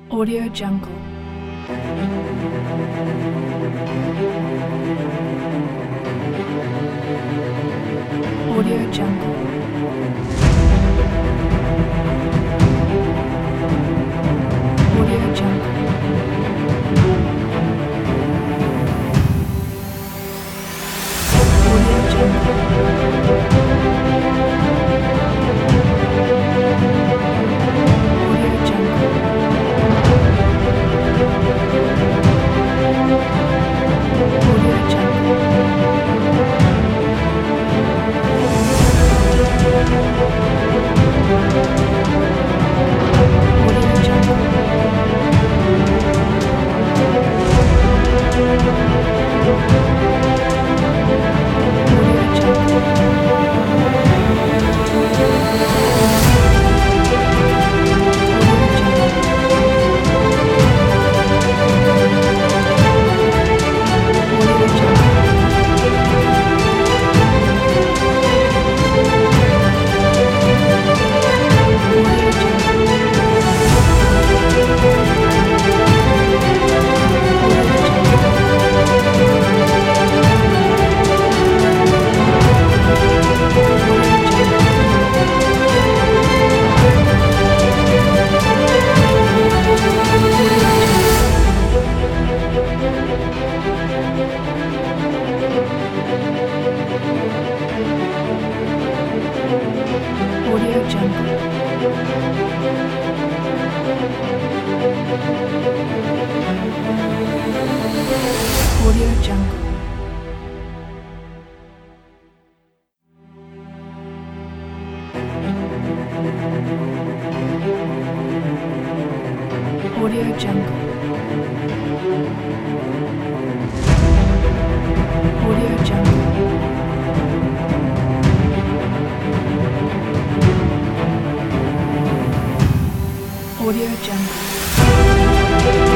Audio Jungle. Audio Jungle. Audio Jungle. Audio Jungle. Audio Jungle. Audio Jungle. Audio Jungle. Audio Jungle. Audio Jungle. Audio Jungle. Audio Jungle. Audio Jungle. Audio Jungle. Audio Jungle. Audio Jungle. Audio Jungle. Audio Jungle. Audio Jungle.